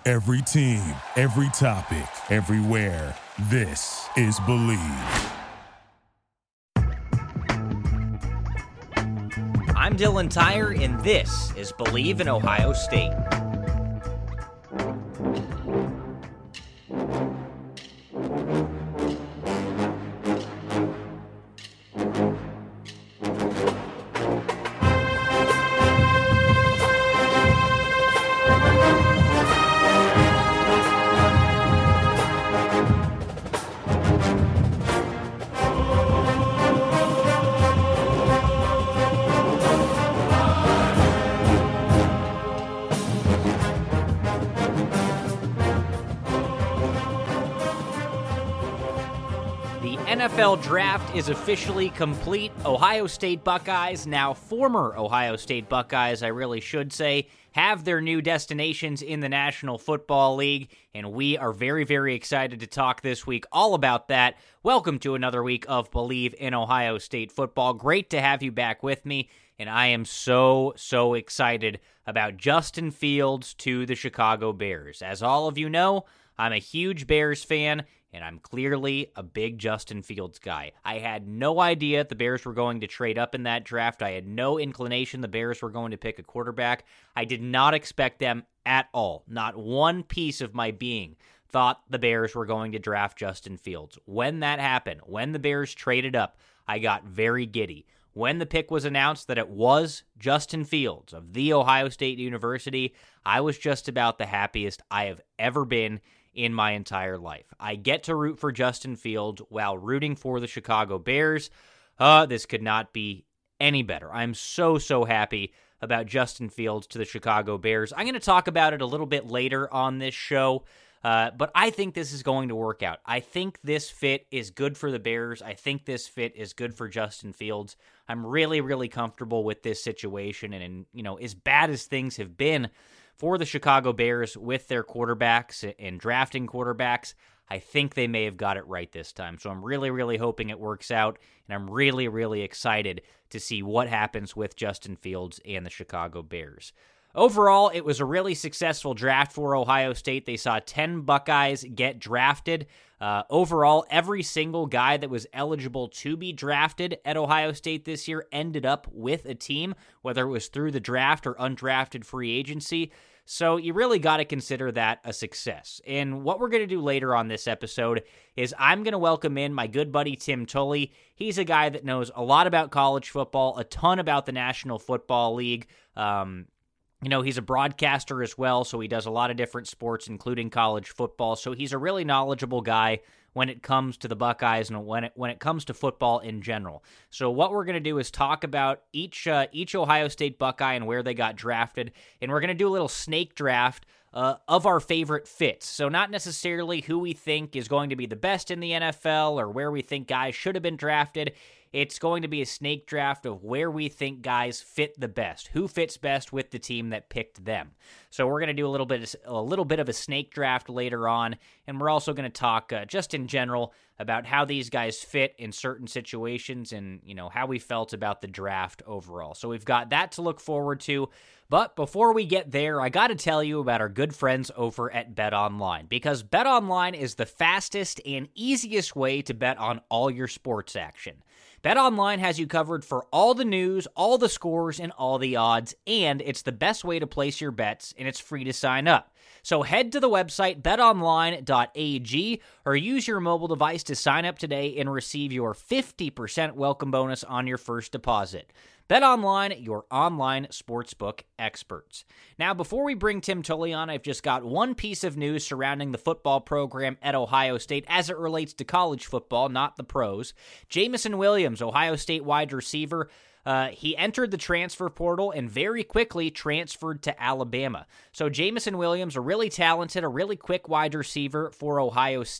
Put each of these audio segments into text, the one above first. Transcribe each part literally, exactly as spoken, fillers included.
Every team, every topic, everywhere. This is Believe. I'm Dylan Tyre, and this is Believe in Ohio State. N F L draft is officially complete. Ohio State Buckeyes, now former Ohio State Buckeyes, I really should say, have their new destinations in the National Football League, and we are very, very excited to talk this week all about that. Welcome to another week of Believe in Ohio State Football. Great to have you back with me, and I am so, so excited about Justin Fields to the Chicago Bears. As all of you know, I'm a huge Bears fan, and I'm clearly a big Justin Fields guy. I had no idea the Bears were going to trade up in that draft. I had no inclination the Bears were going to pick a quarterback. I did not expect them at all. Not one piece of my being thought the Bears were going to draft Justin Fields. When that happened, when the Bears traded up, I got very giddy. When the pick was announced that it was Justin Fields of The Ohio State University, I was just about the happiest I have ever been in my entire life. I get to root for Justin Fields while rooting for the Chicago Bears. Uh, this could not be any better. I'm so, so happy about Justin Fields to the Chicago Bears. I'm going to talk about it a little bit later on this show, uh, but I think this is going to work out. I think this fit is good for the Bears. I think this fit is good for Justin Fields. I'm really, really comfortable with this situation, and, and you know, as bad as things have been for the Chicago Bears with their quarterbacks and drafting quarterbacks, I think they may have got it right this time. So I'm really, really hoping it works out, and I'm really, really excited to see what happens with Justin Fields and the Chicago Bears. Overall, it was a really successful draft for Ohio State. They saw ten Buckeyes get drafted. Uh, overall, every single guy that was eligible to be drafted at Ohio State this year ended up with a team, whether it was through the draft or undrafted free agency. So you really got to consider that a success. And what we're going to do later on this episode is I'm going to welcome in my good buddy Tim Tully. He's a guy that knows a lot about college football, a ton about the National Football League. Um, You know, he's a broadcaster as well, so he does a lot of different sports, including college football. So he's a really knowledgeable guy when it comes to the Buckeyes and when it when it comes to football in general. So what we're going to do is talk about each uh, each Ohio State Buckeye and where they got drafted, and we're going to do a little snake draft uh, of our favorite fits. So not necessarily who we think is going to be the best in the N F L or where we think guys should have been drafted. It's going to be a snake draft of where we think guys fit the best, who fits best with the team that picked them. So we're going to do a little bit, a little bit of a snake draft later on, and we're also going to talk uh, just in general about how these guys fit in certain situations and, you know, how we felt about the draft overall. So we've got that to look forward to. But before we get there, I got to tell you about our good friends over at BetOnline, because BetOnline is the fastest and easiest way to bet on all your sports action. BetOnline has you covered for all the news, all the scores, and all the odds, and it's the best way to place your bets, and it's free to sign up. So head to the website bet online dot a g or use your mobile device to sign up today and receive your fifty percent welcome bonus on your first deposit. BetOnline, your online sportsbook experts. Now, before we bring Tim Tully on, I've just got one piece of news surrounding the football program at Ohio State as it relates to college football, not the pros. Jameson Williams, Ohio State wide receiver, Uh, he entered the transfer portal and very quickly transferred to Alabama. So Jameson Williams, a really talented, a really quick wide receiver for Ohio State.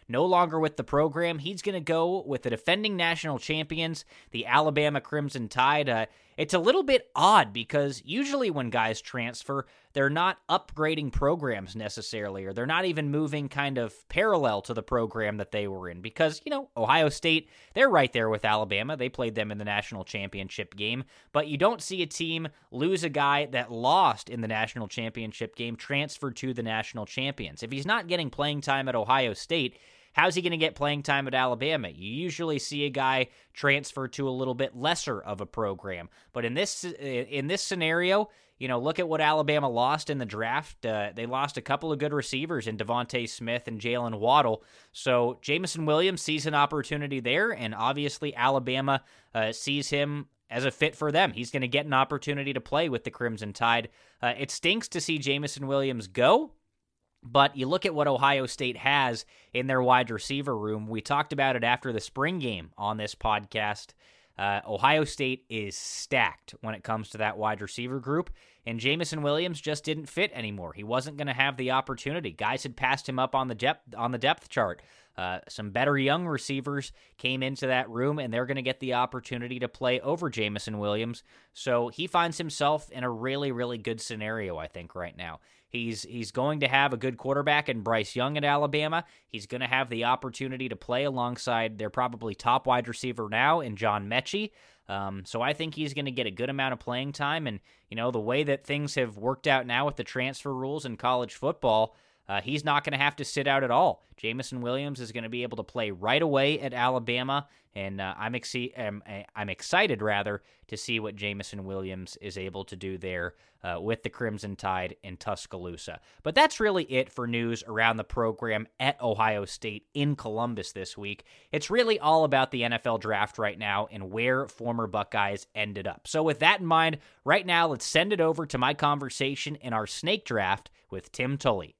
no longer with the program. He's going to go with the defending national champions, the Alabama Crimson Tide. Uh, it's a little bit odd because usually when guys transfer, they're not upgrading programs necessarily, or they're not even moving kind of parallel to the program that they were in because, you know, Ohio State, they're right there with Alabama. They played them in the national championship game, but you don't see a team lose a guy that lost in the national championship game transfer to the national champions. If he's not getting playing time at Ohio State, how's he going to get playing time at Alabama? You usually see a guy transfer to a little bit lesser of a program. But in this in this scenario, you know, look at what Alabama lost in the draft. Uh, they lost a couple of good receivers in Devontae Smith and Jalen Waddle. So Jameson Williams sees an opportunity there, and obviously Alabama uh, sees him as a fit for them. He's going to get an opportunity to play with the Crimson Tide. Uh, it stinks to see Jameson Williams go, but you look at what Ohio State has in their wide receiver room. We talked about it after the spring game on this podcast. Uh, Ohio State is stacked when it comes to that wide receiver group, and Jameson Williams just didn't fit anymore. He wasn't going to have the opportunity. Guys had passed him up on the depth on the depth chart. Uh, some better young receivers came into that room, and they're going to get the opportunity to play over Jameson Williams. So he finds himself in a really, really good scenario, I think, right now. He's he's going to have a good quarterback in Bryce Young at Alabama. He's going to have the opportunity to play alongside their probably top wide receiver now in John Mechie. Um, so I think he's going to get a good amount of playing time. And, you know, the way that things have worked out now with the transfer rules in college football, Uh, he's not going to have to sit out at all. Jameson Williams is going to be able to play right away at Alabama, and uh, I'm, ex- I'm, I'm excited, rather, to see what Jameson Williams is able to do there uh, with the Crimson Tide in Tuscaloosa. But that's really it for news around the program at Ohio State in Columbus this week. It's really all about the N F L draft right now and where former Buckeyes ended up. So with that in mind, right now, let's send it over to my conversation in our snake draft with Tim Tully.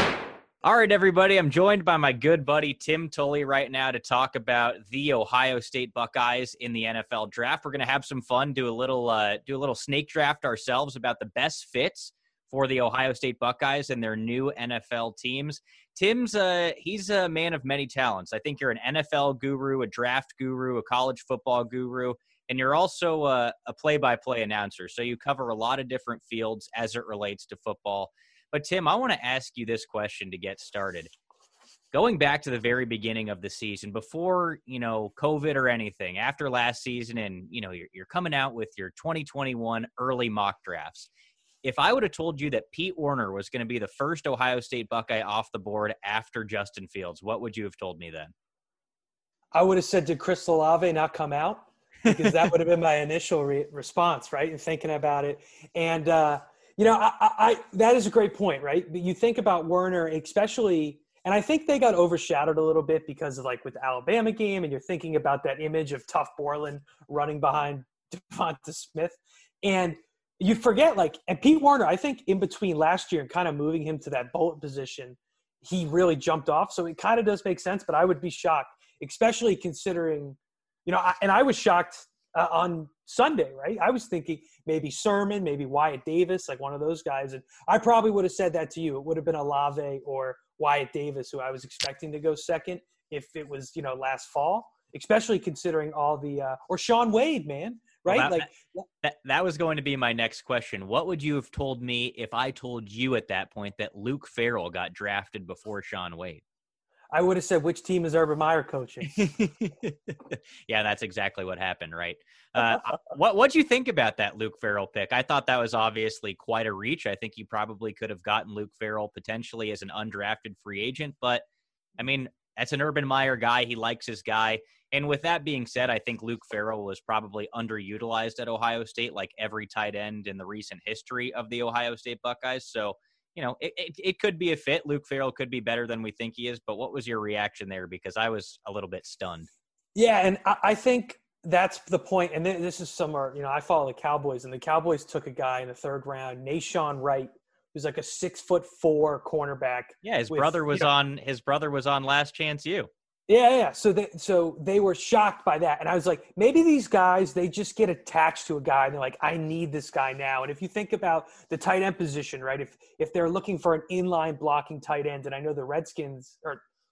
All right, everybody, I'm joined by my good buddy Tim Tully right now to talk about the Ohio State Buckeyes in the N F L draft. We're going to have some fun, do a little uh, do a little snake draft ourselves about the best fits for the Ohio State Buckeyes and their new N F L teams. Tim's uh, he's a man of many talents. I think you're an N F L guru, a draft guru, a college football guru, and you're also a, a play-by-play announcer. So you cover a lot of different fields as it relates to football. But, Tim, I want to ask you this question to get started. Going back to the very beginning of the season, before, you know, COVID or anything, after last season and, you know, you're, you're coming out with your twenty twenty-one early mock drafts, if I would have told you that Pete Werner was going to be the first Ohio State Buckeye off the board after Justin Fields, what would you have told me then? I would have said, did Chris Olave not come out? Because that would have been my initial re- response, right? And thinking about it. And, uh, You know, I, I that is a great point, right? But you think about Werner, especially, and I think they got overshadowed a little bit because of like with the Alabama game, and you're thinking about that image of Tough Borland running behind Devonta Smith. And you forget, like, and Pete Werner, I think in between last year and kind of moving him to that bullet position, he really jumped off. So it kind of does make sense, but I would be shocked, especially considering, you know, I, and I was shocked uh, on Sunday, right? I was thinking maybe Sermon, maybe Wyatt Davis, like one of those guys. And I probably would have said that to you. It would have been Olave or Wyatt Davis, who I was expecting to go second if it was, you know, last fall, especially considering all the uh, – or Sean Wade, man, right? Well, that, like that, that was going to be my next question. What would you have told me if I told you at that point that Luke Farrell got drafted before Sean Wade? I would have said, which team is Urban Meyer coaching? Yeah, that's exactly what happened, right? Uh, what what'd you think about that Luke Farrell pick? I thought that was obviously quite a reach. I think you probably could have gotten Luke Farrell potentially as an undrafted free agent, but I mean, that's an Urban Meyer guy. He likes his guy. And with that being said, I think Luke Farrell was probably underutilized at Ohio State, like every tight end in the recent history of the Ohio State Buckeyes. So, you know, it, it, it could be a fit. Luke Farrell could be better than we think he is. But what was your reaction there? Because I was a little bit stunned. Yeah, and I, I think that's the point. And this is somewhere, you know, I follow the Cowboys, and the Cowboys took a guy in the third round, Nashawn Wright, who's like a six foot four cornerback. Yeah, his with, brother was you know, on his brother was on Last Chance U. Yeah, yeah. So they so they were shocked by that. And I was like, maybe these guys, they just get attached to a guy and they're like, I need this guy now. And if you think about the tight end position, right, if if they're looking for an inline blocking tight end, and I know the Redskins or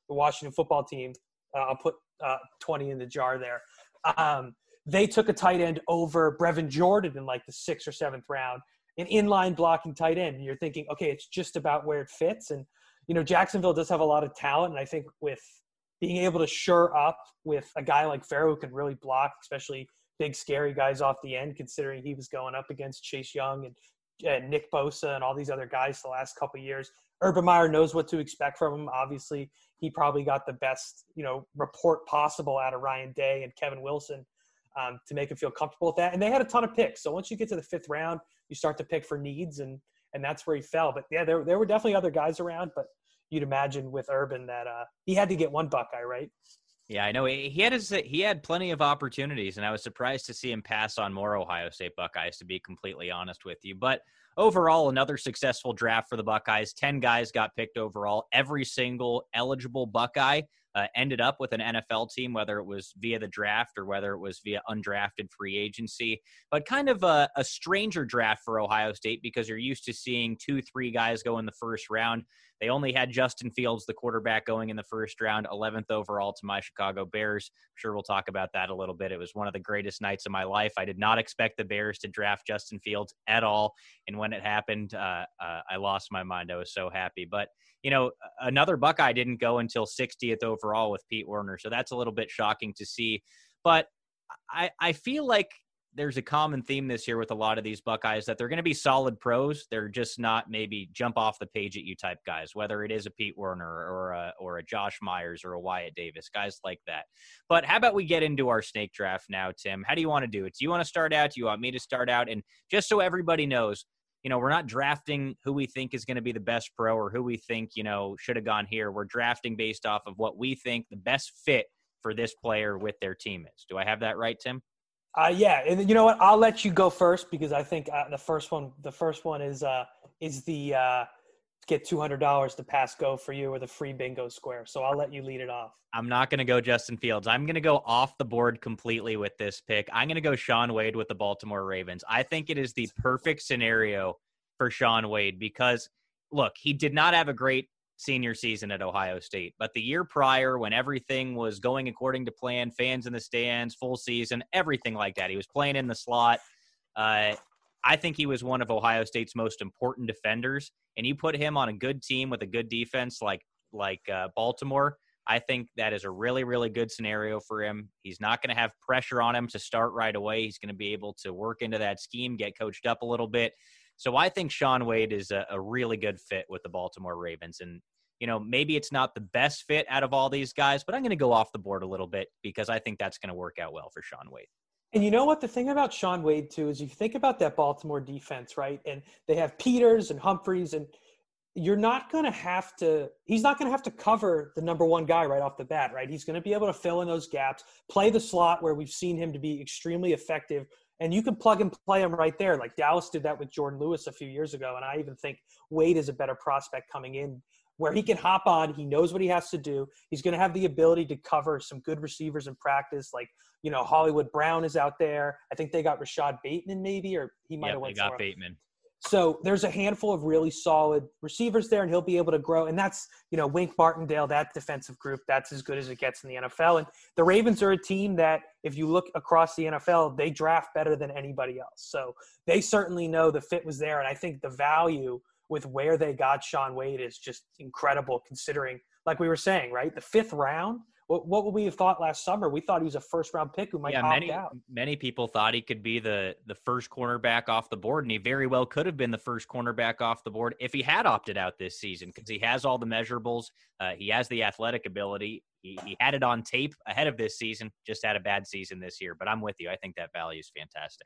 the Washington football team. Uh, I'll put uh, twenty in the jar there. Um, they took a tight end over Brevin Jordan in like the sixth or seventh round, an inline blocking tight end. And you're thinking, okay, it's just about where it fits. And, you know, Jacksonville does have a lot of talent. And I think with being able to shore up with a guy like Farrow who can really block, especially big, scary guys off the end, considering he was going up against Chase Young and, and Nick Bosa and all these other guys the last couple of years. Urban Meyer knows what to expect from him. Obviously, he probably got the best, you know, report possible out of Ryan Day and Kevin Wilson um, to make him feel comfortable with that. And they had a ton of picks. So once you get to the fifth round, you start to pick for needs, and and that's where he fell. But, yeah, there, there were definitely other guys around, but you'd imagine with Urban that uh, he had to get one Buckeye, right? Yeah, I know he had his, he had plenty of opportunities, and I was surprised to see him pass on more Ohio State Buckeyes, to be completely honest with you. But overall, another successful draft for the Buckeyes. Ten guys got picked overall. Every single eligible Buckeye uh, ended up with an N F L team, whether it was via the draft or whether it was via undrafted free agency. But kind of a, a stranger draft for Ohio State, because you're used to seeing two, three guys go in the first round. They only had Justin Fields, the quarterback, going in the first round, eleventh overall to my Chicago Bears. I'm sure we'll talk about that a little bit. It was one of the greatest nights of my life. I did not expect the Bears to draft Justin Fields at all. And when it happened, uh, uh, I lost my mind. I was so happy. But, you know, another Buckeye didn't go until sixtieth overall with Pete Werner. So that's a little bit shocking to see. But I, I feel like there's a common theme this year with a lot of these Buckeyes that they're going to be solid pros. They're just not maybe jump off the page at you type guys, whether it is a Pete Werner or a, or a Josh Myers or a Wyatt Davis, guys like that. But how about we get into our snake draft now, Tim? How do you want to do it? Do you want to start out? Do you want me to start out? And just so everybody knows, you know, we're not drafting who we think is going to be the best pro or who we think, you know, should have gone here. We're drafting based off of what we think the best fit for this player with their team is. Do I have that right, Tim? Uh, yeah, and you know what? I'll let you go first because I think uh, the first one, the first one is uh, is the uh, get two hundred dollars to pass go for you or the free bingo square. So I'll let you lead it off. I'm not going to go Justin Fields. I'm going to go off the board completely with this pick. I'm going to go Shaun Wade with the Baltimore Ravens. I think it is the perfect scenario for Shaun Wade because, look, he did not have a great senior season at Ohio State. But the year prior, when everything was going according to plan, fans in the stands, full season, everything like that, he was playing in the slot. Uh, I think he was one of Ohio State's most important defenders. And you put him on a good team with a good defense like like uh, Baltimore, I think that is a really, really good scenario for him. He's not going to have pressure on him to start right away. He's going to be able to work into that scheme, get coached up a little bit. So I think Shaun Wade is a, a really good fit with the Baltimore Ravens. And, you know, maybe it's not the best fit out of all these guys, but I'm going to go off the board a little bit because I think that's going to work out well for Shaun Wade. And you know what? The thing about Shaun Wade, too, is you think about that Baltimore defense, right? And they have Peters and Humphreys, and you're not going to have to – he's not going to have to cover the number one guy right off the bat, right? He's going to be able to fill in those gaps, play the slot where we've seen him to be extremely effective, and you can plug and play him right there. Like Dallas did that with Jordan Lewis a few years ago, and I even think Wade is a better prospect coming in where he can hop on. He knows what he has to do. He's going to have the ability to cover some good receivers in practice. Like, you know, Hollywood Brown is out there. I think they got Rashad Bateman maybe, or he might yep, have went they got somewhere. Bateman. So there's a handful of really solid receivers there, and he'll be able to grow. And that's, you know, Wink Martindale, that defensive group, that's as good as it gets in the N F L. And the Ravens are a team that, if you look across the N F L, they draft better than anybody else. So they certainly know the fit was there. And I think the value with where they got Shaun Wade is just incredible, considering, like we were saying, right, the fifth round. What, what would we have thought last summer? We thought he was a first-round pick who might yeah, opt many, out. Many people thought he could be the, the first cornerback off the board, and he very well could have been the first cornerback off the board if he had opted out this season because he has all the measurables. Uh, he has the athletic ability. He, he had it on tape ahead of this season, just had a bad season this year. But I'm with you. I think that value is fantastic.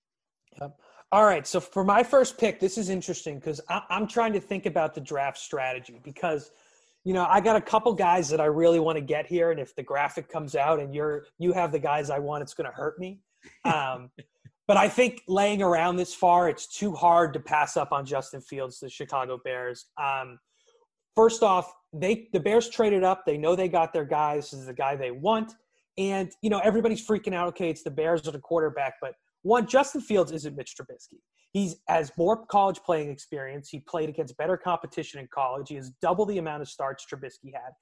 Yep. All right, so for my first pick, this is interesting because I'm trying to think about the draft strategy because – you know, I got a couple guys that I really want to get here, and if the graphic comes out and you're you have the guys I want, it's going to hurt me. Um, but I think laying around this far, it's too hard to pass up on Justin Fields, the Chicago Bears. Um, first off, they the Bears traded up. They know they got their guy. This is the guy they want, and you know everybody's freaking out. Okay, it's the Bears or the quarterback, but one, Justin Fields isn't Mitch Trubisky. He has more college playing experience. He played against better competition in college. He has double the amount of starts Trubisky had.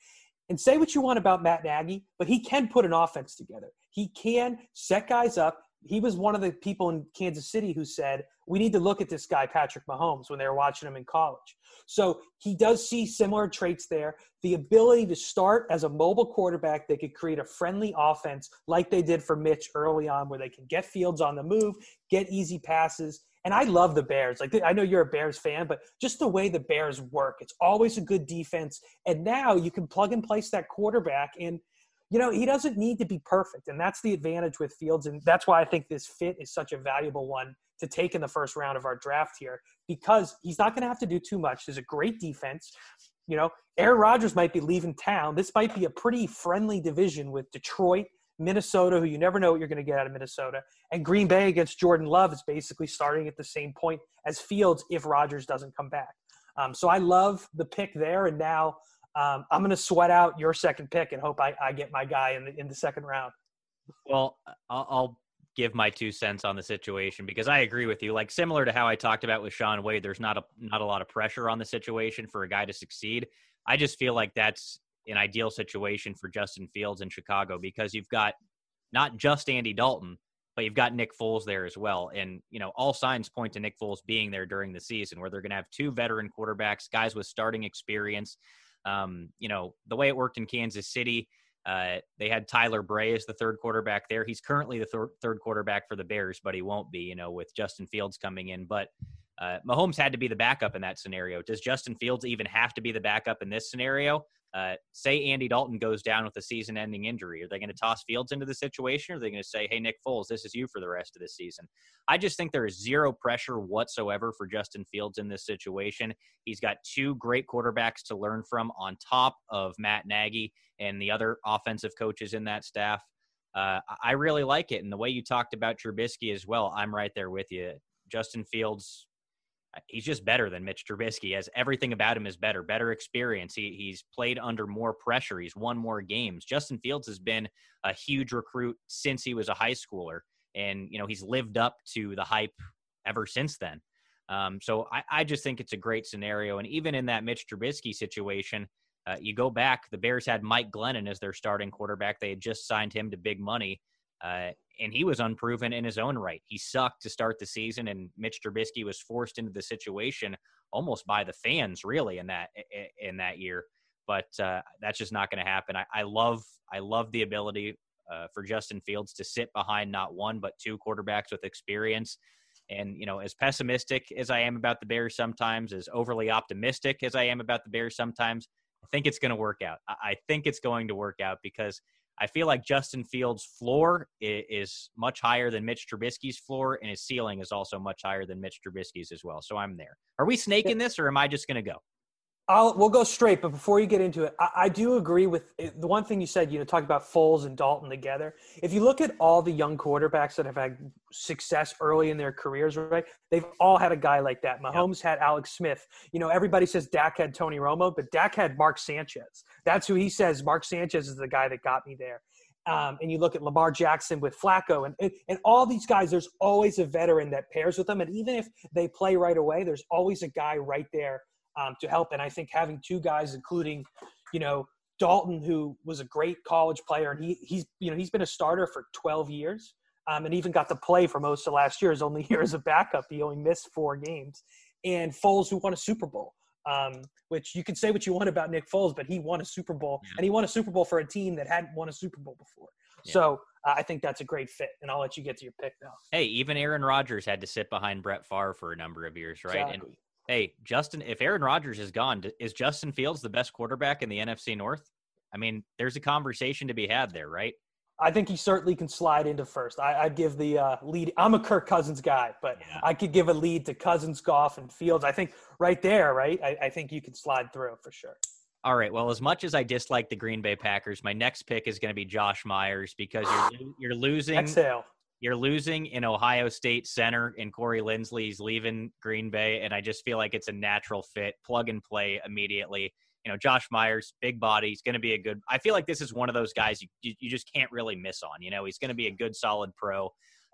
And say what you want about Matt Nagy, but he can put an offense together. He can set guys up. He was one of the people in Kansas City who said, we need to look at this guy, Patrick Mahomes, when they were watching him in college. So he does see similar traits there. The ability to start as a mobile quarterback, they could create a friendly offense like they did for Mitch early on, where they can get Fields on the move, get easy passes. And I love the Bears. Like, I know you're a Bears fan, but just the way the Bears work, it's always a good defense. And now you can plug and place that quarterback, and you know, he doesn't need to be perfect. And that's the advantage with Fields. And that's why I think this fit is such a valuable one to take in the first round of our draft here, because he's not going to have to do too much. There's a great defense. You know, Aaron Rodgers might be leaving town. This might be a pretty friendly division with Detroit, Minnesota, who you never know what you're going to get out of Minnesota, and Green Bay against Jordan Love is basically starting at the same point as Fields if Rodgers doesn't come back. Um, so I love the pick there. And now um, I'm going to sweat out your second pick and hope I, I get my guy in the, in the second round. Well, I'll, I'll give my two cents on the situation, because I agree with you. Like, similar to how I talked about with Shaun Wade, there's not a not a lot of pressure on the situation for a guy to succeed. I just feel like that's an ideal situation for Justin Fields in Chicago, because you've got not just Andy Dalton, but you've got Nick Foles there as well. And, you know, all signs point to Nick Foles being there during the season, where they're going to have two veteran quarterbacks, guys with starting experience. Um, you know, the way it worked in Kansas City, Uh, they had Tyler Bray as the third quarterback there. He's currently the thir- third quarterback for the Bears, but he won't be, you know, with Justin Fields coming in. But uh, Mahomes had to be the backup in that scenario. Does Justin Fields even have to be the backup in this scenario? Uh, say Andy Dalton goes down with a season-ending injury. Are they going to toss Fields into the situation, or are they going to say, hey, Nick Foles, this is you for the rest of the season? I just think there is zero pressure whatsoever for Justin Fields in this situation. He's got two great quarterbacks to learn from on top of Matt Nagy and the other offensive coaches in that staff. Uh, I really like it. And the way you talked about Trubisky as well, I'm right there with you. Justin Fields, he's just better than Mitch Trubisky. As everything about him is better, better experience. He, he's played under more pressure. He's won more games. Justin Fields has been a huge recruit since he was a high schooler. And, you know, he's lived up to the hype ever since then. Um, so I, I just think it's a great scenario. And even in that Mitch Trubisky situation, uh, you go back, the Bears had Mike Glennon as their starting quarterback. They had just signed him to big money. Uh, and he was unproven in his own right. He sucked to start the season, and Mitch Trubisky was forced into the situation almost by the fans, really, in that in that year. But uh, that's just not going to happen. I, I love I love the ability uh, for Justin Fields to sit behind not one but two quarterbacks with experience. And, you know, as pessimistic as I am about the Bears sometimes, as overly optimistic as I am about the Bears sometimes, I think it's going to work out. I, I think it's going to work out because I feel like Justin Fields' floor is, is much higher than Mitch Trubisky's floor, and his ceiling is also much higher than Mitch Trubisky's as well. So I'm there. Are we snaking this, or am I just going to go? I'll, we'll go straight, but before you get into it, I, I do agree with the one thing you said, you know, talking about Foles and Dalton together. If you look at all the young quarterbacks that have had success early in their careers, right, they've all had a guy like that. Mahomes yep. had Alex Smith. You know, everybody says Dak had Tony Romo, but Dak had Mark Sanchez. That's who he says. Mark Sanchez is the guy that got me there. Um, and you look at Lamar Jackson with Flacco and, and and all these guys, there's always a veteran that pairs with them. And even if they play right away, there's always a guy right there Um, to help. And I think having two guys, including, you know, Dalton, who was a great college player, and he he's you know he's been a starter for twelve years, um, and even got to play for most of last year. His only year as a backup, he only missed four games. And Foles, who won a Super Bowl, um, which you can say what you want about Nick Foles, but he won a Super Bowl, yeah. and he won a Super Bowl for a team that hadn't won a Super Bowl before. Yeah. So uh, I think that's a great fit, and I'll let you get to your pick now. Hey, even Aaron Rodgers had to sit behind Brett Favre for a number of years, right? Exactly. And hey, Justin, if Aaron Rodgers is gone, is Justin Fields the best quarterback in the N F C North? I mean, there's a conversation to be had there, right? I think he certainly can slide into first. I, I'd give the uh, lead. I'm a Kirk Cousins guy, but yeah. I could give a lead to Cousins, Goff, and Fields. I think right there, right? I, I think you could slide through for sure. All right. Well, as much as I dislike the Green Bay Packers, my next pick is going to be Josh Myers because you're you're losing. Exhale. You're losing in Ohio State center, and Corey Linsley's leaving Green Bay, and I just feel like it's a natural fit, plug and play immediately. You know, Josh Myers, big body, he's going to be a good – I feel like this is one of those guys you, you, you just can't really miss on. You know, he's going to be a good, solid pro.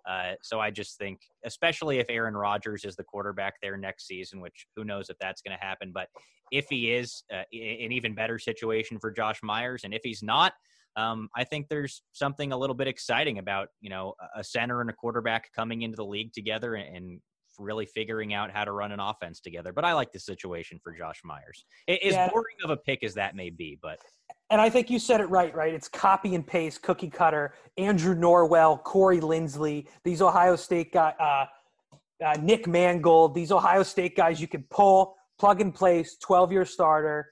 Uh, so I just think, especially if Aaron Rodgers is the quarterback there next season, which who knows if that's going to happen, but if he is, uh, an even better situation for Josh Myers. And if he's not, um, I think there's something a little bit exciting about, you know, a center and a quarterback coming into the league together and, and really figuring out how to run an offense together. But I like the situation for Josh Myers. It, as yeah. boring of a pick as that may be, but. And I think you said it right, right? It's copy and paste, cookie cutter. Andrew Norwell, Corey Linsley, these Ohio State guys, uh, uh, Nick Mangold, these Ohio State guys you can pull, plug and place, twelve-year starter.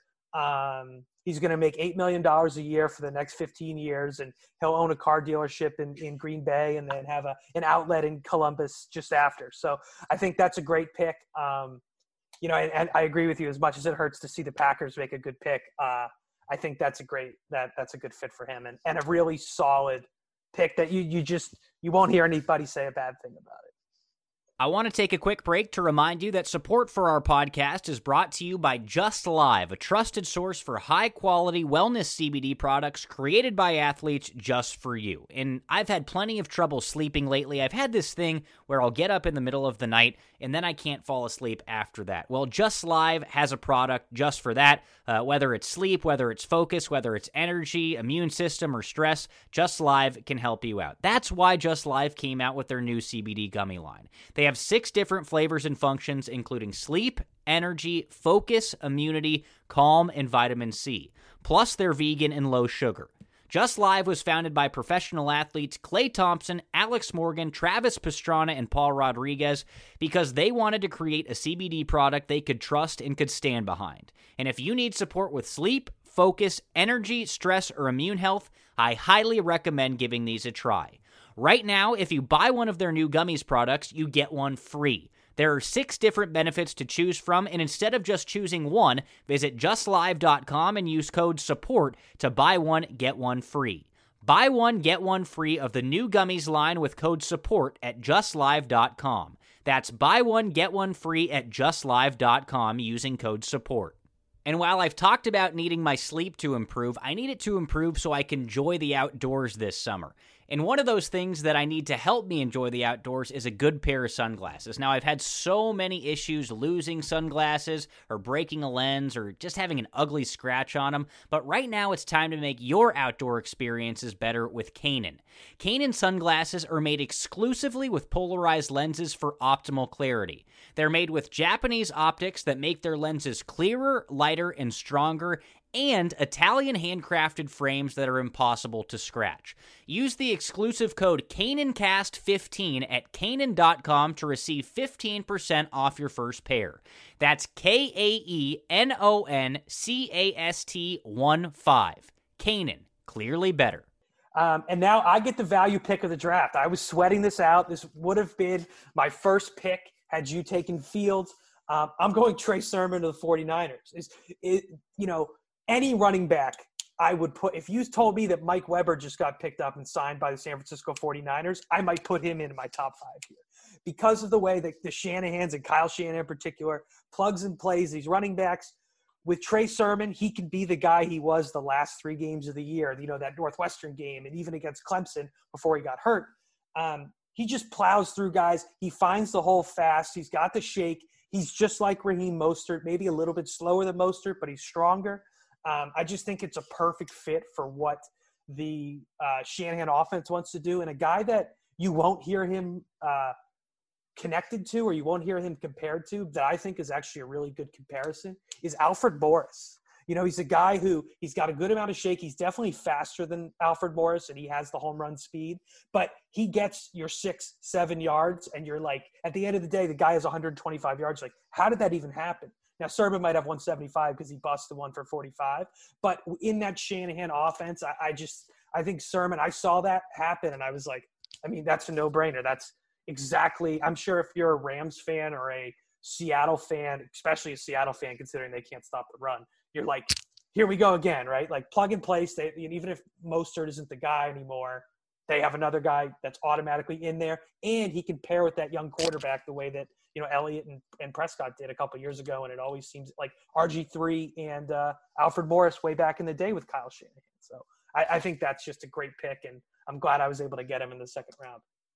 Um, he's going to make eight million dollars a year for the next fifteen years, and he'll own a car dealership in, in Green Bay and then have a, an outlet in Columbus just after. So I think that's a great pick. Um, you know, and, and I agree with you, as much as it hurts to see the Packers make a good pick. Uh, I think that's a great that that's a good fit for him, and, and a really solid pick that you you just you won't hear anybody say a bad thing about it. I want to take a quick break to remind you that support for our podcast is brought to you by Just Live, a trusted source for high-quality wellness C B D products created by athletes just for you. And I've had plenty of trouble sleeping lately. I've had this thing where I'll get up in the middle of the night and then I can't fall asleep after that. Well, Just Live has a product just for that. Uh, whether it's sleep, whether it's focus, whether it's energy, immune system, or stress, Just Live can help you out. That's why Just Live came out with their new C B D gummy line. They have six different flavors and functions, including sleep, energy, focus, immunity, calm, and vitamin C. Plus, they're vegan and low sugar. Just Live was founded by professional athletes Klay Thompson, Alex Morgan, Travis Pastrana, and Paul Rodriguez because they wanted to create a C B D product they could trust and could stand behind. And if you need support with sleep, focus, energy, stress, or immune health, I highly recommend giving these a try. Right now, if you buy one of their new gummies products, you get one free. There are six different benefits to choose from, and instead of just choosing one, visit just live dot com and use code SUPPORT to buy one, get one free. Buy one, get one free of the new gummies line with code SUPPORT at just live dot com. That's buy one, get one free at just live dot com using code SUPPORT. And while I've talked about needing my sleep to improve, I need it to improve so I can enjoy the outdoors this summer. And one of those things that I need to help me enjoy the outdoors is a good pair of sunglasses. Now, I've had so many issues losing sunglasses or breaking a lens or just having an ugly scratch on them, but right now it's time to make your outdoor experiences better with Kaenon. Kaenon sunglasses are made exclusively with polarized lenses for optimal clarity. They're made with Japanese optics that make their lenses clearer, lighter, and stronger, and Italian handcrafted frames that are impossible to scratch. Use the exclusive code Kaenon fifteen at Kaenon dot com to receive fifteen percent off your first pair. That's K A E N O N C A S T one five. Kaenon, clearly better. Um, and now I get the value pick of the draft. I was sweating this out. This would have been my first pick had you taken Fields. Um, I'm going Trey Sermon to the 49ers. Is it, you know, any running back I would put – if you told me that Mike Weber just got picked up and signed by the San Francisco 49ers, I might put him in my top five here. Because of the way that the Shanahans and Kyle Shanahan in particular plugs and plays these running backs, with Trey Sermon, he can be the guy he was the last three games of the year, you know, that Northwestern game and even against Clemson before he got hurt. Um, he just plows through guys. He finds the hole fast. He's got the shake. He's just like Raheem Mostert, maybe a little bit slower than Mostert, but he's stronger. Um, I just think it's a perfect fit for what the uh, Shanahan offense wants to do. And a guy that you won't hear him uh, connected to or you won't hear him compared to that I think is actually a really good comparison is Alfred Morris. You know, he's a guy who he's got a good amount of shake. He's definitely faster than Alfred Morris and he has the home run speed, but he gets your six, seven yards and you're like, at the end of the day, the guy has one hundred twenty-five yards. Like, how did that even happen? Now, Sermon might have one seventy-five because he busted one for forty-five. But in that Shanahan offense, I, I just – I think Sermon – I saw that happen, and I was like, I mean, that's a no-brainer. That's exactly – I'm sure if you're a Rams fan or a Seattle fan, especially a Seattle fan considering they can't stop the run, you're like, here we go again, right? Like plug and play. They, even if Mostert isn't the guy anymore, they have another guy that's automatically in there, and he can pair with that young quarterback the way that – you know, Elliott and, and Prescott did a couple of years ago, and it always seems like R G three and uh, Alfred Morris way back in the day with Kyle Shanahan. So I, I think that's just a great pick, and I'm glad I was able to get him in the second round.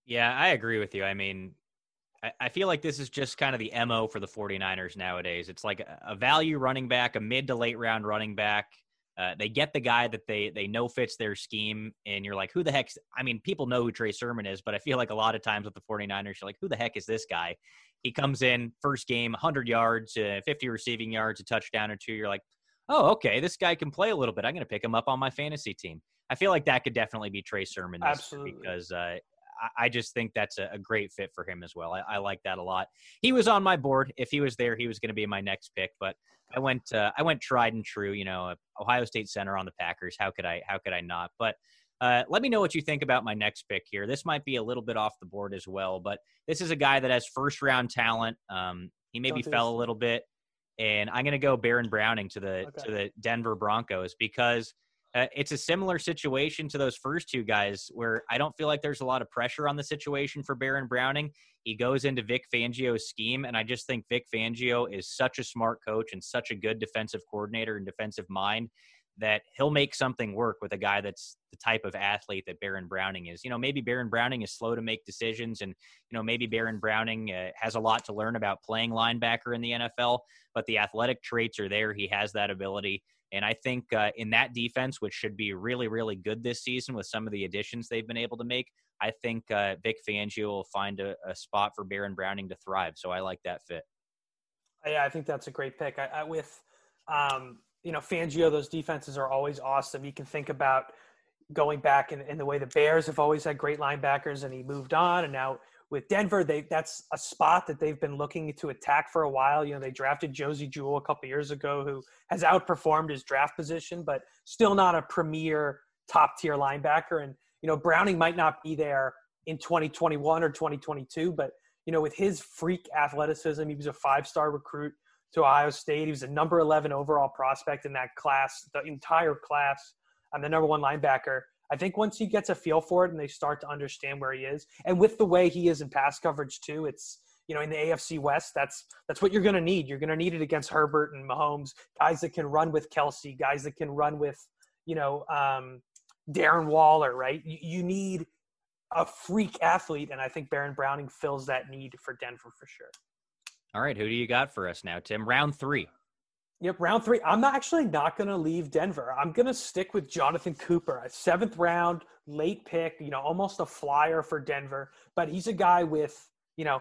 Yeah, I agree with you. I mean, I, I feel like this is just kind of the M O for the 49ers nowadays. It's like a, a value running back, a mid to late round running back. Uh, they get the guy that they they know fits their scheme, and you're like, who the heck's – I mean, people know who Trey Sermon is, but I feel like a lot of times with the 49ers, you're like, who the heck is this guy? He comes in, first game, one hundred yards, uh, fifty receiving yards, a touchdown or two. You're like, oh, okay, this guy can play a little bit. I'm going to pick him up on my fantasy team. I feel like that could definitely be Trey Sermon this Absolutely. year because uh, I just think that's a, a great fit for him as well. I, I like that a lot. He was on my board. If he was there, he was going to be my next pick, but I went uh, I went tried and true, you know, Ohio State center on the Packers. How could I how could I not? But uh, let me know what you think about my next pick here. This might be a little bit off the board as well, but this is a guy that has first round talent. Um, he maybe fell a little bit, and I'm going to go Baron Browning to the okay. to the Denver Broncos because uh, it's a similar situation to those first two guys where I don't feel like there's a lot of pressure on the situation for Baron Browning. He goes into Vic Fangio's scheme, and I just think Vic Fangio is such a smart coach and such a good defensive coordinator and defensive mind that he'll make something work with a guy that's the type of athlete that Baron Browning is. You know, maybe Baron Browning is slow to make decisions, and, you know, maybe Baron Browning uh, has a lot to learn about playing linebacker in the N F L, but the athletic traits are there. He has that ability. And I think uh, in that defense, which should be really, really good this season with some of the additions they've been able to make, I think uh, Vic Fangio will find a, a spot for Baron Browning to thrive. So I like that fit. Yeah, I think that's a great pick. I, I with, um, you know, Fangio, those defenses are always awesome. You can think about going back in, in the way the Bears have always had great linebackers, and he moved on. And now with Denver, they that's a spot that they've been looking to attack for a while. You know, they drafted Josie Jewell a couple years ago, who has outperformed his draft position, but still not a premier top-tier linebacker. And, you know, Browning might not be there in twenty twenty-one or twenty twenty-two, but, you know, with his freak athleticism, he was a five-star recruit to Ohio State. He was a number eleven overall prospect in that class, the entire class. I'm the number one linebacker. I think once he gets a feel for it and they start to understand where he is, and with the way he is in pass coverage too, it's, you know, in the A F C West, that's that's what you're going to need. You're going to need it against Herbert and Mahomes, guys that can run with Kelsey, guys that can run with, you know, um, Darren Waller, right? You, you need a freak athlete, and I think Baron Browning fills that need for Denver for sure. All right, who do you got for us now, Tim? Round three. Yep, round three. I'm not actually not going to leave Denver. I'm going to stick with Jonathan Cooper, a seventh round, late pick, you know, almost a flyer for Denver. But he's a guy with, you know,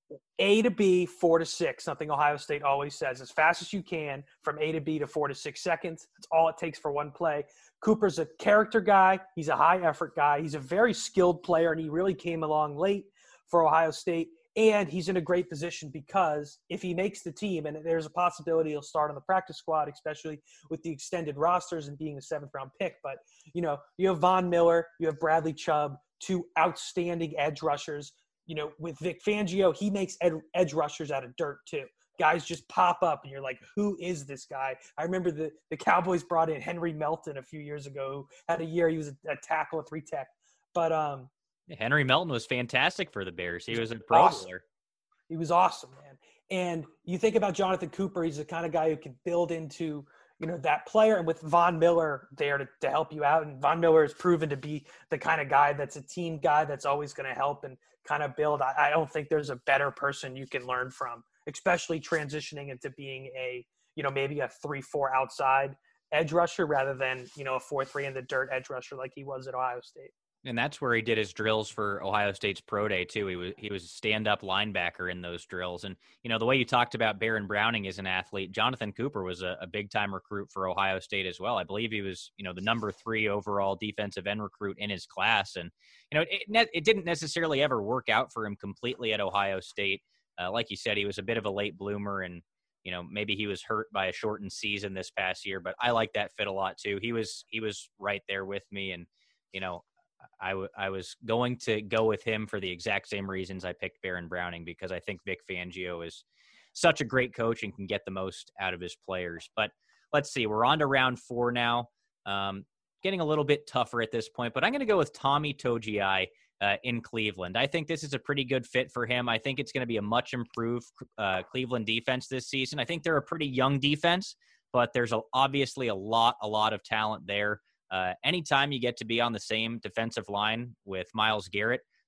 A to B, four to six, something Ohio State always says, as fast as you can from A to B to four to six seconds. That's all it takes for one play. Cooper's a character guy. He's a high effort guy. He's a very skilled player, and he really came along late for Ohio State. And he's in a great position because if he makes the team, and there's a possibility he'll start on the practice squad, especially with the extended rosters and being a seventh round pick. But, you know, you have Von Miller, you have Bradley Chubb, two outstanding edge rushers. You know, with Vic Fangio, he makes ed- edge rushers out of dirt too. Guys just pop up and you're like, who is this guy? I remember the, the Cowboys brought in Henry Melton a few years ago, who had a year, he was a, a tackle, a three tech. But, um, Henry Melton was fantastic for the Bears. He was a pro awesome. bowler. He was awesome, man. And you think about Jonathan Cooper, he's the kind of guy who can build into, you know, that player. And with Von Miller there to, to help you out, and Von Miller has proven to be the kind of guy that's a team guy that's always going to help and kind of build. I, I don't think there's a better person you can learn from, especially transitioning into being a, you know, maybe a three four outside edge rusher rather than, you know, a four three in the dirt edge rusher like he was at Ohio State. And that's where he did his drills for Ohio State's pro day too. He was he was a stand-up linebacker in those drills. And, you know, the way you talked about Baron Browning as an athlete, Jonathan Cooper was a, a big-time recruit for Ohio State as well. I believe he was, you know, the number three overall defensive end recruit in his class. And, you know, it, it didn't necessarily ever work out for him completely at Ohio State. Uh, like you said, he was a bit of a late bloomer, and, you know, maybe he was hurt by a shortened season this past year. But I like that fit a lot too. He was he was right there with me, and, you know, I, w- I was going to go with him for the exact same reasons I picked Baron Browning, because I think Vic Fangio is such a great coach and can get the most out of his players. But let's see, we're on to round four now. Um, getting a little bit tougher at this point, but I'm going to go with Tommy Togiai uh, in Cleveland. I think this is a pretty good fit for him. I think it's going to be a much improved uh, Cleveland defense this season. I think they're a pretty young defense, but there's a, obviously a lot, a lot of talent there. Uh, anytime you get to be on the same defensive line with Myles Garrett,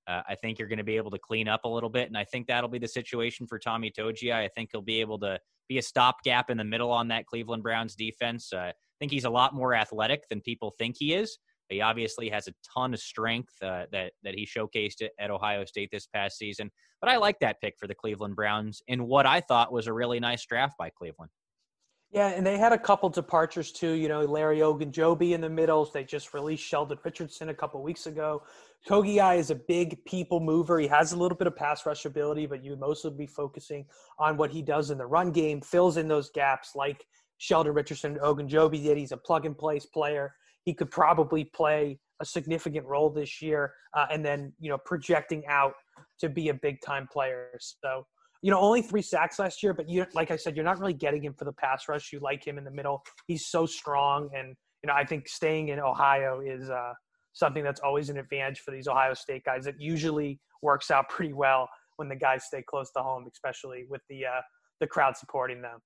Uh, I think you're going to be able to clean up a little bit, and I think that'll be the situation for Tommy Togiai. I think he'll be able to be a stopgap in the middle on that Cleveland Browns defense. Uh, I think he's a lot more athletic than people think he is. He obviously has a ton of strength uh, that that he showcased at, at Ohio State this past season. But I like that pick for the Cleveland Browns in what I thought was a really nice draft by Cleveland. Yeah, and they had a couple departures too. You know, Larry Ogunjobi in the middle. They just released Sheldon Richardson a couple weeks ago. Togiai is a big people mover. He has a little bit of pass rush ability, but you would mostly be focusing on what he does in the run game, fills in those gaps like Sheldon Richardson and Ogunjobi did. He's a plug-and-place player. He could probably play a significant role this year, uh, and then, you know, projecting out to be a big-time player. So, you know, only three sacks last year, but you, like I said, you're not really getting him for the pass rush. You like him in the middle. He's so strong, and, you know, I think staying in Ohio is uh, something that's always an advantage for these Ohio State guys. It usually works out pretty well when the guys stay close to home, especially with the uh, the crowd supporting them.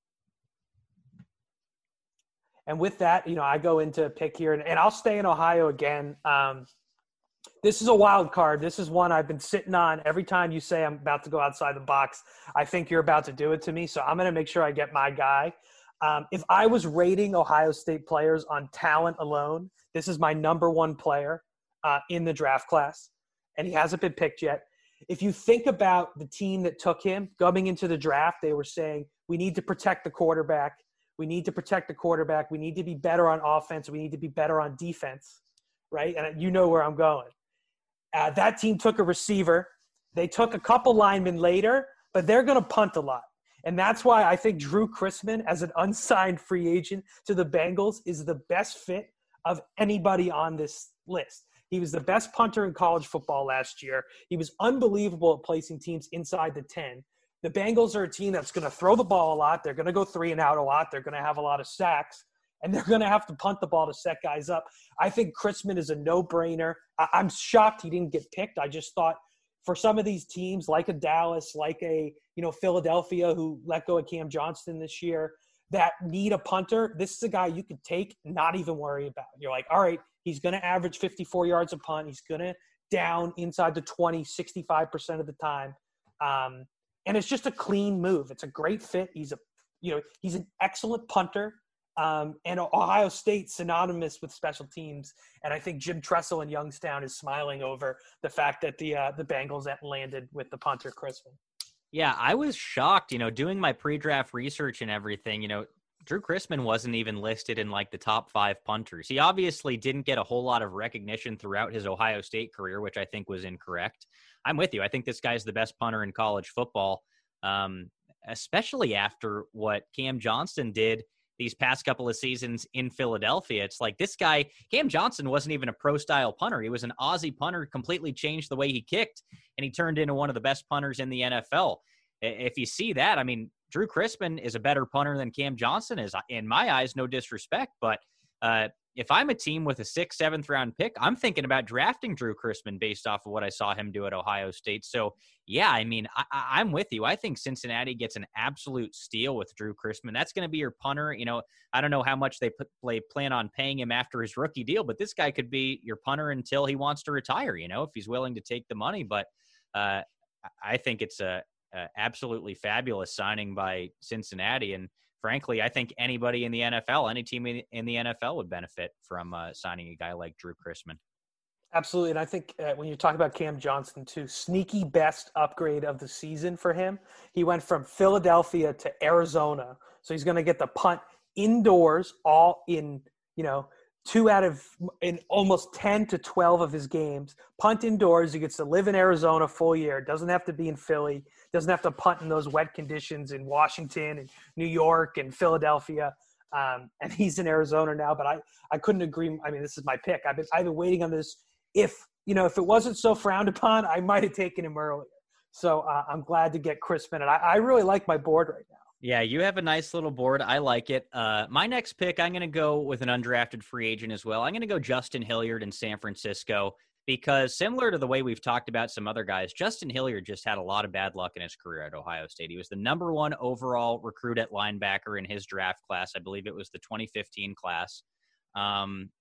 And with that, you know, I go into a pick here, and, and I'll stay in Ohio again. Um, this is a wild card. This is one I've been sitting on. Every time you say I'm about to go outside the box, I think you're about to do it to me. So I'm going to make sure I get my guy. Um, if I was rating Ohio State players on talent alone, this is my number one player uh, in the draft class, and he hasn't been picked yet. If you think about the team that took him coming into the draft, they were saying, we need to protect the quarterback. We need to protect the quarterback. We need to be better on offense. We need to be better on defense, right? And you know where I'm going. Uh, that team took a receiver. They took a couple linemen later, but they're going to punt a lot. And that's why I think Drew Chrisman, as an unsigned free agent to the Bengals, is the best fit of anybody on this list. He was the best punter in college football last year. He was unbelievable at placing teams inside the ten. The Bengals are a team that's going to throw the ball a lot. They're going to go three and out a lot. They're going to have a lot of sacks, and they're going to have to punt the ball to set guys up. I think Chrisman is a no-brainer. I- I'm shocked he didn't get picked. I just thought for some of these teams, like a Dallas, like a you know Philadelphia, who let go of Cam Johnston this year, that need a punter, this is a guy you could take, not even worry about. You're like, all right, he's going to average fifty-four yards a punt. He's going to down inside the twenty, sixty-five percent of the time. Um, And it's just a clean move. It's a great fit. He's a, you know, he's an excellent punter. Um, and Ohio State synonymous with special teams. And I think Jim Tressel in Youngstown is smiling over the fact that the uh, the Bengals landed with the punter Chrisman. Yeah, I was shocked, you know, doing my pre-draft research and everything. You know, Drew Chrisman wasn't even listed in like the top five punters. He obviously didn't get a whole lot of recognition throughout his Ohio State career, which I think was incorrect. I'm with you. I think this guy's the best punter in college football, um, especially after what Cam Johnston did these past couple of seasons in Philadelphia. It's like this guy, Cam Johnston, wasn't even a pro-style punter. He was an Aussie punter, completely changed the way he kicked, and he turned into one of the best punters in the N F L. If you see that, I mean, Drew Chrisman is a better punter than Cam Johnston is. In my eyes, no disrespect, but uh, if I'm a team with a sixth, seventh round pick, I'm thinking about drafting Drew Chrisman based off of what I saw him do at Ohio State. So, yeah, I mean, I, I'm with you. I think Cincinnati gets an absolute steal with Drew Chrisman. That's going to be your punter. You know, I don't know how much they put, play, plan on paying him after his rookie deal, but this guy could be your punter until he wants to retire, you know, if he's willing to take the money. But uh, I think it's a, a absolutely fabulous signing by Cincinnati. And frankly, I think anybody in the N F L, any team in the N F L would benefit from uh, signing a guy like Drew Chrisman. Absolutely. And I think uh, when you talk about Cam Johnston too, sneaky best upgrade of the season for him. He went from Philadelphia to Arizona. So he's going to get the punt indoors all in, you know, two out of in almost ten to twelve of his games. Punt indoors. He gets to live in Arizona full year. Doesn't have to be in Philly. Doesn't have to punt in those wet conditions in Washington and New York and Philadelphia. Um, and he's in Arizona now, but I, I couldn't agree. I mean, this is my pick. I've been, I've been waiting on this. If, you know, if it wasn't so frowned upon, I might have taken him earlier. So uh, I'm glad to get Chrisman. And I, I really like my board right now. Yeah, you have a nice little board. I like it. Uh, my next pick, I'm going to go with an undrafted free agent as well. I'm going to go Justin Hilliard in San Francisco because similar to the way we've talked about some other guys, Justin Hilliard just had a lot of bad luck in his career at Ohio State. He was the number one overall recruit at linebacker in his draft class. I believe it was the twenty fifteen class. Um,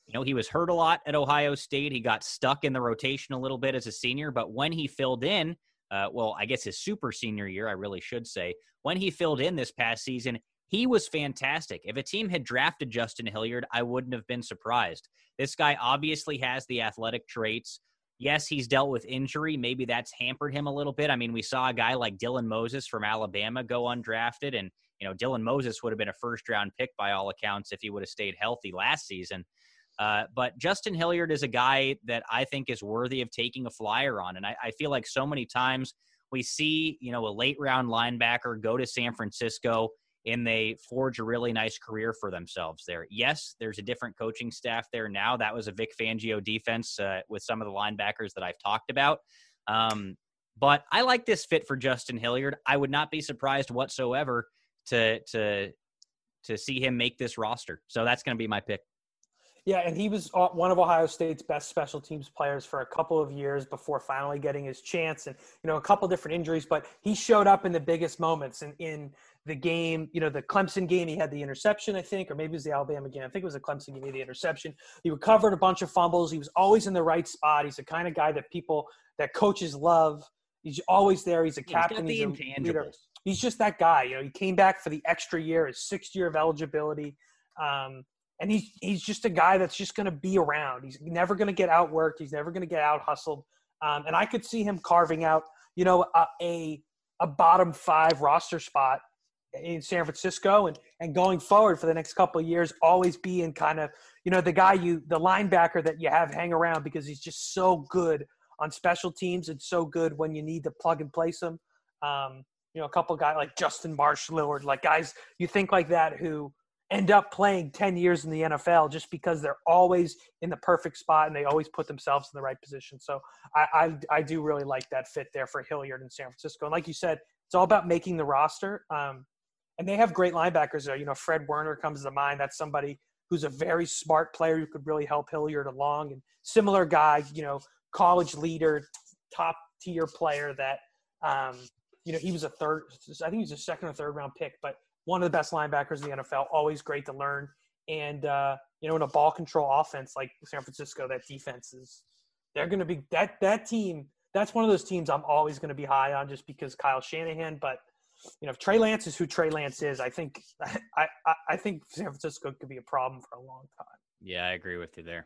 You know, he was hurt a lot at Ohio State. He got stuck in the rotation a little bit as a senior, but when he filled in, uh, well, I guess his super senior year, I really should say, when he filled in this past season, he was fantastic. If a team had drafted Justin Hilliard, I wouldn't have been surprised. This guy obviously has the athletic traits. Yes, he's dealt with injury. Maybe that's hampered him a little bit. I mean, we saw a guy like Dylan Moses from Alabama go undrafted, and, you know, Dylan Moses would have been a first-round pick by all accounts if he would have stayed healthy last season. Uh, but Justin Hilliard is a guy that I think is worthy of taking a flyer on, and I, I feel like so many times we see, you know, a late-round linebacker go to San Francisco and they forge a really nice career for themselves there. Yes, there's a different coaching staff there now. That was a Vic Fangio defense uh, with some of the linebackers that I've talked about. Um, but I like this fit for Justin Hilliard. I would not be surprised whatsoever to to to see him make this roster. So that's going to be my pick. Yeah, and he was one of Ohio State's best special teams players for a couple of years before finally getting his chance, and, you know, a couple different injuries, but he showed up in the biggest moments. And in the game, you know, the Clemson game, he had the interception, I think, or maybe it was the Alabama game. I think it was the Clemson game, he had the interception. He recovered a bunch of fumbles. He was always in the right spot. He's the kind of guy that people, that coaches love. He's always there. He's a captain. He's got the He's intangibles. a leader. He's just that guy. You know, he came back for the extra year, his sixth year of eligibility. Um, And he's, he's just a guy that's just going to be around. He's never going to get outworked. He's never going to get out hustled. Um, and I could see him carving out, you know, a, a, a bottom five roster spot in San Francisco, and, and going forward for the next couple of years, always being kind of, you know, the guy you, the linebacker that you have hang around because he's just so good on special teams and so good when you need to plug and place him. Um, you know, a couple of guys like Justin Marsh Lillard, like guys you think like that who end up playing ten years in the N F L just because they're always in the perfect spot and they always put themselves in the right position. So I, I, I do really like that fit there for Hilliard in San Francisco. And like you said, it's all about making the roster. Um, and they have great linebackers there. You know, Fred Werner comes to mind. That's somebody who's a very smart player who could really help Hilliard along. And similar guy, you know, college leader, top tier player that, um, you know, he was a third, I think he was a second or third round pick, but one of the best linebackers in the N F L, always great to learn. And, uh, you know, in a ball control offense like San Francisco, that defense is – they're going to be – that that team, that's one of those teams I'm always going to be high on just because Kyle Shanahan. But, you know, if Trey Lance is who Trey Lance is, I think I, I, I think San Francisco could be a problem for a long time. Yeah, I agree with you there.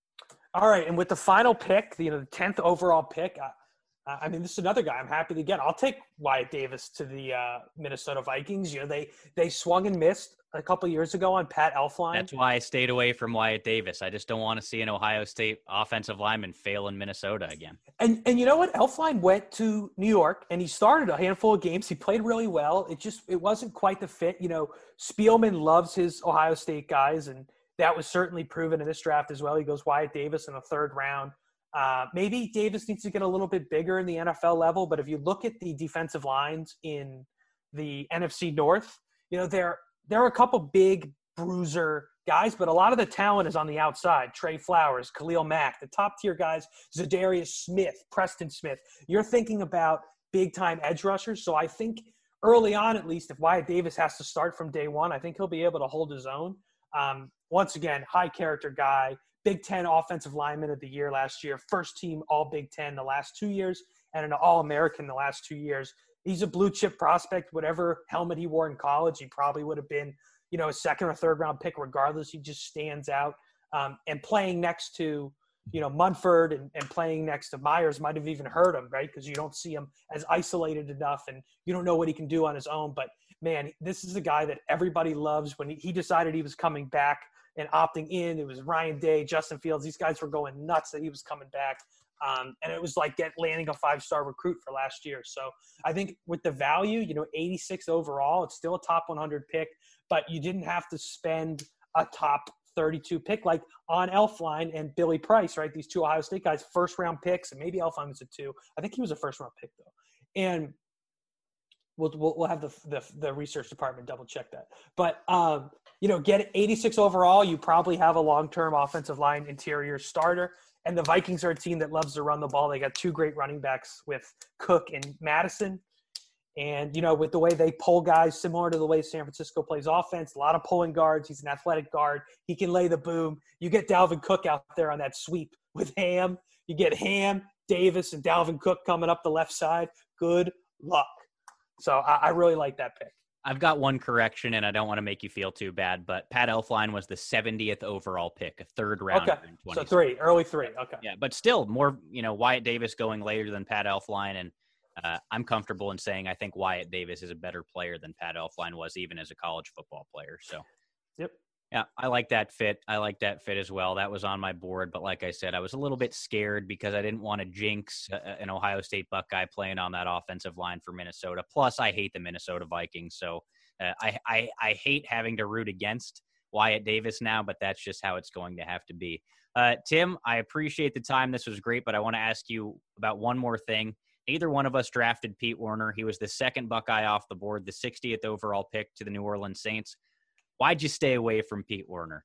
All right, and with the final pick, you know, the tenth overall pick – I mean, this is another guy I'm happy to get. I'll take Wyatt Davis to the uh, Minnesota Vikings. You know, they they swung and missed a couple years ago on Pat Elflein. That's why I stayed away from Wyatt Davis. I just don't want to see an Ohio State offensive lineman fail in Minnesota again. And and you know what? Elflein went to New York and he started a handful of games. He played really well. It just it wasn't quite the fit. You know, Spielman loves his Ohio State guys, and that was certainly proven in this draft as well. He goes Wyatt Davis in the third round. Uh, maybe Davis needs to get a little bit bigger in the N F L level, but if you look at the defensive lines in the N F C North, you know, there, there are a couple big bruiser guys, but a lot of the talent is on the outside. Trey Flowers, Khalil Mack, the top tier guys, Zadarius Smith, Preston Smith. You're thinking about big time edge rushers. So I think early on, at least, if Wyatt Davis has to start from day one, I think he'll be able to hold his own. Um, once again, high character guy. Big Ten Offensive Lineman of the Year last year, first team All Big Ten the last two years, and an All-American the last two years. He's a blue chip prospect. Whatever helmet he wore in college, he probably would have been, you know, a second or third round pick regardless. He just stands out. Um, and playing next to, you know, Munford and, and playing next to Myers might have even hurt him, right? Because you don't see him as isolated enough and you don't know what he can do on his own. But, man, this is a guy that everybody loves. When he, he decided he was coming back and opting in, it was Ryan Day, Justin Fields. These guys were going nuts that he was coming back. Um, and it was like get, landing a five-star recruit for last year. So I think with the value, you know, eighty-six overall, it's still a top one hundred pick, but you didn't have to spend a top thirty-two pick like on Elflein and Billy Price, right? These two Ohio State guys, first-round picks, and maybe Elflein was a two. I think he was a first-round pick, though. And we'll, we'll, we'll have the, the the research department double-check that. But, um, you know, get eighty-six overall, you probably have a long-term offensive line interior starter. And the Vikings are a team that loves to run the ball. They got two great running backs with Cook and Madison. And, you know, with the way they pull guys, similar to the way San Francisco plays offense, a lot of pulling guards. He's an athletic guard. He can lay the boom. You get Dalvin Cook out there on that sweep with Ham. You get Ham, Davis, and Dalvin Cook coming up the left side. Good luck. So I, I really like that pick. I've got one correction, and I don't want to make you feel too bad, but Pat Elflein was the seventieth overall pick, a third round. Okay, so three, early three. Okay. Yeah, but still more, you know, Wyatt Davis going later than Pat Elflein, and uh, I'm comfortable in saying I think Wyatt Davis is a better player than Pat Elflein was even as a college football player. So, yep. Yeah, I like that fit. I like that fit as well. That was on my board, but like I said, I was a little bit scared because I didn't want to jinx an Ohio State Buckeye playing on that offensive line for Minnesota. Plus, I hate the Minnesota Vikings, so uh, I, I I hate having to root against Wyatt Davis now, but that's just how it's going to have to be. Uh, Tim, I appreciate the time. This was great, but I want to ask you about one more thing. Neither one of us drafted Pete Werner. He was the second Buckeye off the board, the sixtieth overall pick to the New Orleans Saints. Why'd you stay away from Pete Werner?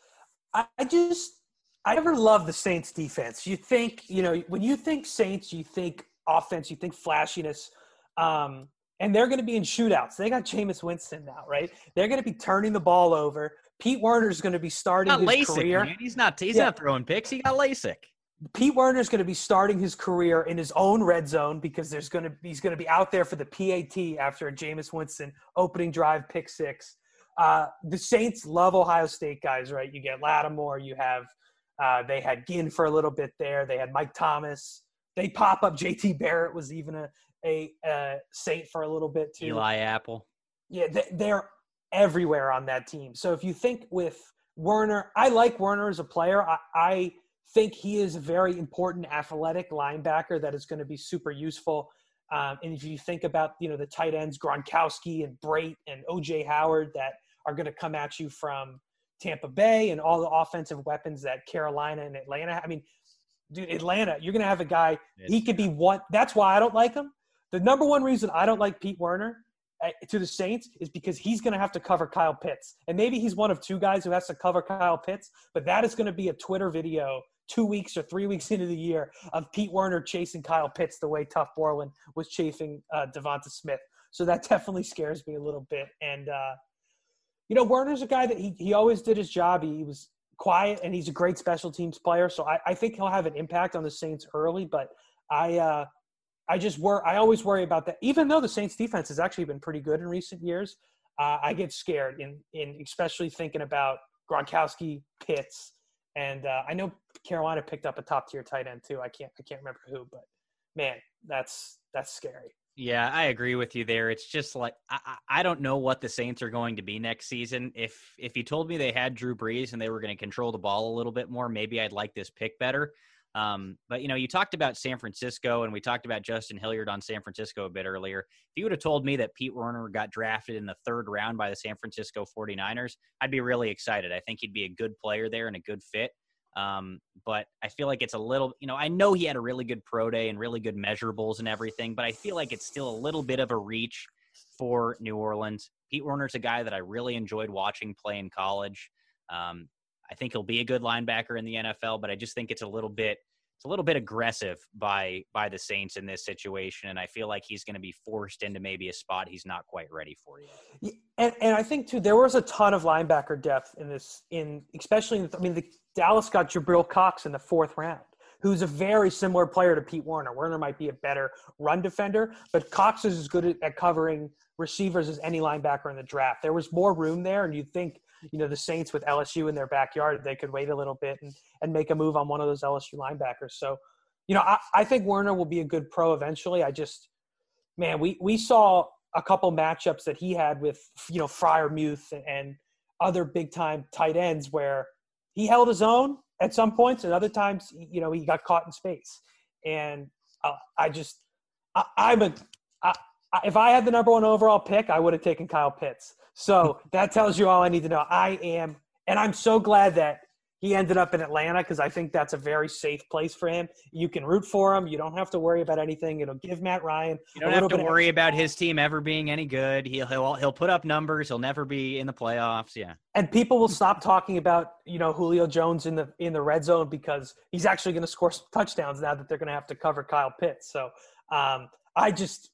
I just – I never loved the Saints defense. You think – you know, when you think Saints, you think offense, you think flashiness. Um, and they're going to be in shootouts. They got Jameis Winston now, right? They're going to be turning the ball over. Pete Werner's going to be starting not his LASIK, career. Man. He's not He's yeah. not throwing picks. He got LASIK. Pete Werner's going to be starting his career in his own red zone because there's going to he's going to be out there for the P A T after a Jameis Winston opening drive pick six. Uh, the Saints love Ohio State guys, right? You get Lattimore. You have uh, – they had Ginn for a little bit there. They had Mike Thomas. They pop up. J T Barrett was even a, a, a Saint for a little bit too. Eli Apple. Yeah, they, they're everywhere on that team. So if you think with Werner – I like Werner as a player. I, I think he is a very important athletic linebacker that is going to be super useful. Um, and if you think about, you know, the tight ends, Gronkowski and Brate and O J Howard that are going to come at you from Tampa Bay and all the offensive weapons that Carolina and Atlanta. I mean, dude, Atlanta, you're going to have a guy, it's, he could be one. That's why I don't like him. The number one reason I don't like Pete Werner uh, to the Saints is because he's going to have to cover Kyle Pitts. And maybe he's one of two guys who has to cover Kyle Pitts, but that is going to be a Twitter video two weeks or three weeks into the year of Pete Werner chasing Kyle Pitts the way Tough Borland was chasing uh, Devonta Smith. So that definitely scares me a little bit. And, uh, you know, Werner's a guy that he, he always did his job. He, he was quiet, and he's a great special teams player. So I, I think he'll have an impact on the Saints early. But I uh, I just wor- I always worry about that. Even though the Saints defense has actually been pretty good in recent years, uh, I get scared, in, in especially thinking about Gronkowski, Pitts. And uh, I know Carolina picked up a top-tier tight end too. I can't I can't remember who, but man, that's that's scary. Yeah, I agree with you there. It's just like I, I don't know what the Saints are going to be next season. If if you told me they had Drew Brees and they were going to control the ball a little bit more, maybe I'd like this pick better. Um, but, you know, you talked about San Francisco, and we talked about Justin Hilliard on San Francisco a bit earlier. If you would have told me that Pete Werner got drafted in the third round by the San Francisco forty-niners, I'd be really excited. I think he'd be a good player there and a good fit. Um, but I feel like it's a little, you know, I know he had a really good pro day and really good measurables and everything, but I feel like it's still a little bit of a reach for New Orleans. Pete Werner's a guy that I really enjoyed watching play in college. Um, I think he'll be a good linebacker in the N F L, but I just think it's a little bit, it's a little bit aggressive by, by the Saints in this situation. And I feel like he's going to be forced into maybe a spot he's not quite ready for yet. Yeah, and, and I think too, there was a ton of linebacker depth in this, in especially, in, I mean, the Dallas got Jabril Cox in the fourth round, who's a very similar player to Pete Werner. Werner might be a better run defender, but Cox is as good at, at covering receivers as any linebacker in the draft. There was more room there, and you'd think, you know, the Saints with L S U in their backyard, they could wait a little bit and, and make a move on one of those L S U linebackers. So, you know, I, I think Werner will be a good pro eventually. I just, man, we, we saw a couple matchups that he had with, you know, Freiermuth and other big-time tight ends where he held his own at some points, and other times, you know, he got caught in space. And uh, I just, I, I'm a, I, I, if I had the number one overall pick, I would have taken Kyle Pitts. So that tells you all I need to know. I am, and I'm so glad that he ended up in Atlanta because I think that's a very safe place for him. You can root for him. You don't have to worry about anything. It'll give Matt Ryan You don't a have little to bit worry of, about his team ever being any good. He'll, he'll, he'll put up numbers. He'll never be in the playoffs. Yeah. And people will stop talking about, you know, Julio Jones in the in the red zone because he's actually going to score some touchdowns now that they're going to have to cover Kyle Pitts. So um, I just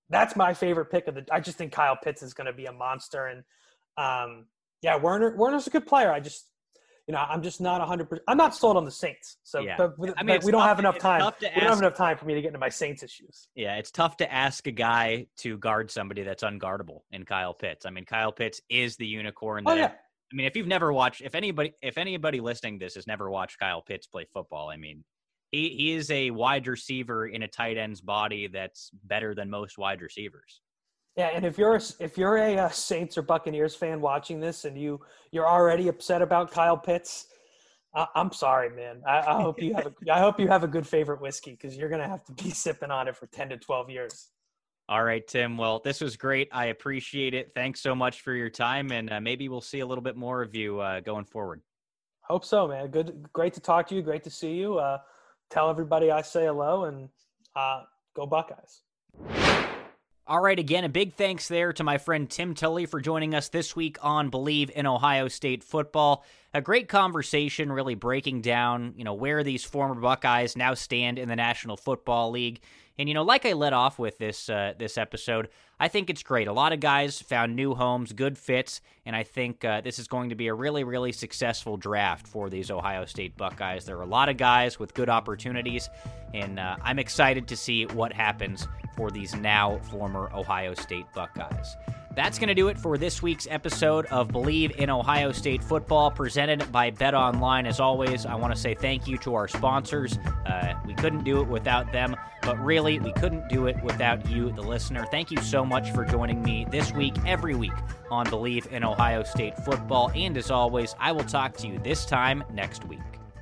that's my favorite pick of the. I just think Kyle Pitts is going to be a monster, and um, yeah, Werner Werner's a good player. I just, you know, I'm just not one hundred percent. I'm not sold on the Saints. So, yeah. but, I mean, but we don't tough, have enough time. We ask, don't have enough time for me to get into my Saints issues. Yeah, it's tough to ask a guy to guard somebody that's unguardable in Kyle Pitts. I mean, Kyle Pitts is the unicorn. That Oh, yeah. I mean, if you've never watched, if anybody, if anybody listening to this has never watched Kyle Pitts play football, I mean, he he is a wide receiver in a tight end's body that's better than most wide receivers. Yeah, and if you're a, if you're a, uh Saints or Buccaneers fan watching this, and you you're already upset about Kyle Pitts, I, I'm sorry, man. I, I hope you have a I hope you have a good favorite whiskey, because you're gonna have to be sipping on it for ten to twelve years. All right, Tim. Well, this was great. I appreciate it. Thanks so much for your time, and uh, maybe we'll see a little bit more of you uh, going forward. Hope so, man. Good, great to talk to you. Great to see you. Uh, tell everybody I say hello, and uh, go Buckeyes. All right, again, a big thanks there to my friend Tim Tully for joining us this week on Believe in Ohio State Football. A great conversation, really breaking down, you know, where these former Buckeyes now stand in the National Football League. And, you know, like I led off with this uh, this episode, I think it's great. A lot of guys found new homes, good fits, and I think uh, this is going to be a really, really successful draft for these Ohio State Buckeyes. There are a lot of guys with good opportunities, and uh, I'm excited to see what happens for these now former Ohio State Buckeyes. That's going to do it for this week's episode of Believe in Ohio State Football, presented by BetOnline. As always, I want to say thank you to our sponsors. Uh, we couldn't do it without them, but really, we couldn't do it without you, the listener. Thank you so much for joining me this week, every week, on Believe in Ohio State Football. And as always, I will talk to you this time next week.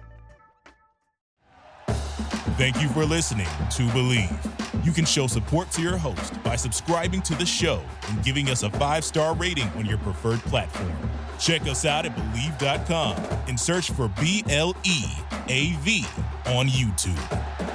Thank you for listening to Believe. You can show support to your host by subscribing to the show and giving us a five-star rating on your preferred platform. Check us out at Believe dot com and search for B L E A V on YouTube.